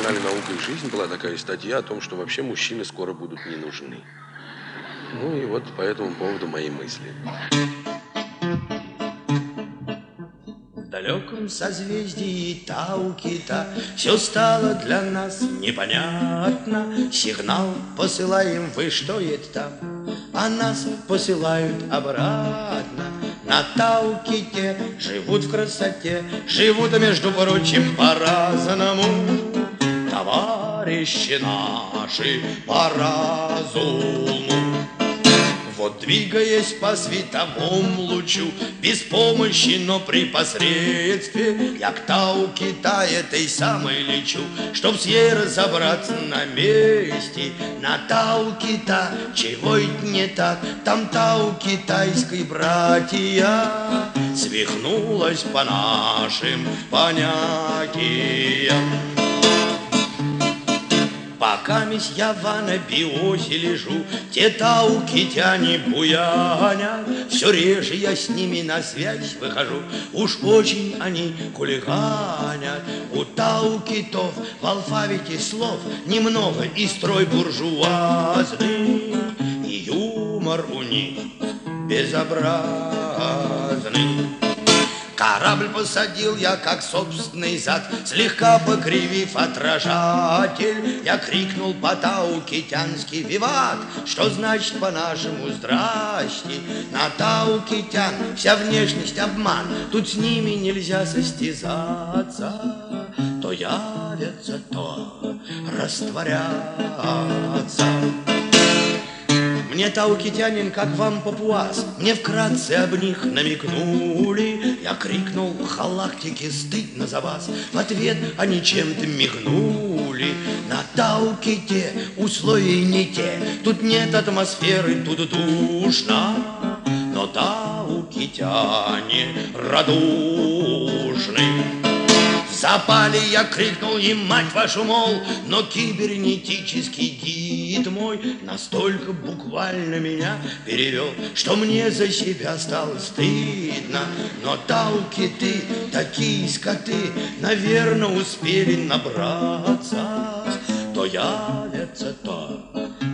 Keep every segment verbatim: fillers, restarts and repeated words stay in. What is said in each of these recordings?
журнале «Наука и жизнь» была такая статья о том, что вообще мужчины скоро будут не нужны. Ну и вот по этому поводу мои мысли. В далеком созвездии Таукита все стало для нас непонятно. Сигнал посылаем, вы что это там? А нас посылают обратно. На Тауките живут в красоте, живут, между прочим, по-разному. Товарищи наши по разуму. Вот двигаясь по световому лучу, без помощи, но при посредстве, я к Таукита этой самой лечу, чтоб с ней разобраться на месте. На Таукита, чего это не так? Там Тау китайской братья свихнулась по нашим понятиям. Пока мись я в анабиозе лежу, те таукитяне буянят, все реже я с ними на связь выхожу, уж очень они хулиганят. У таукитов в алфавите слов немного, и строй буржуазный, и юмор у них безобразный. Корабль посадил я, как собственный зад, слегка покривив отражатель. Я крикнул по-таукитянски «Виват!», что значит по-нашему «Здрасте!». На таукитян вся внешность обман, тут с ними нельзя состязаться. То явятся, то растворятся. Мне таукитянин, как вам папуас, мне вкратце об них намекнули. Я крикнул «Халактики, стыдно за вас!», в ответ они чем-то мигнули. На Тауките условия не те, тут нет атмосферы, тут душно, но таукитяне радушны. В запале я крикнул им, мать вашу, мол, но кибернетический гид мой настолько буквально меня перевел, что мне за себя стало стыдно. Но таукиты, такие скоты, наверное, успели набраться. То явятся, то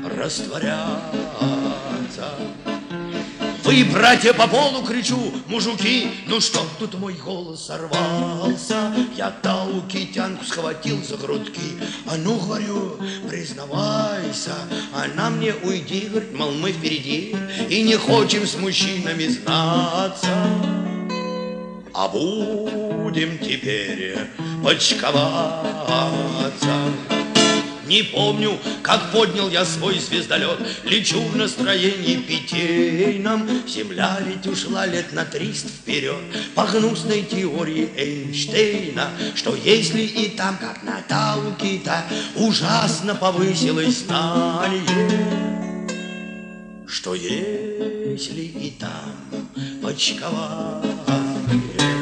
растворятся. Вы, братья, по полу, кричу, мужики, ну что тут мой голос сорвался? Я таукитянку схватил за грудки, а ну, говорю, признавайся. Она мне уйди, говорит, мол, мы впереди и не хотим с мужчинами знаться. А будем теперь почковаться. Не помню, как поднял я свой звездолет, лечу в настроении питейном. Земля ведь ушла лет на триста вперед по гнусной теории Эйнштейна, что если и там, как на Таукита, ужасно повысилось знание, что если и там почкование.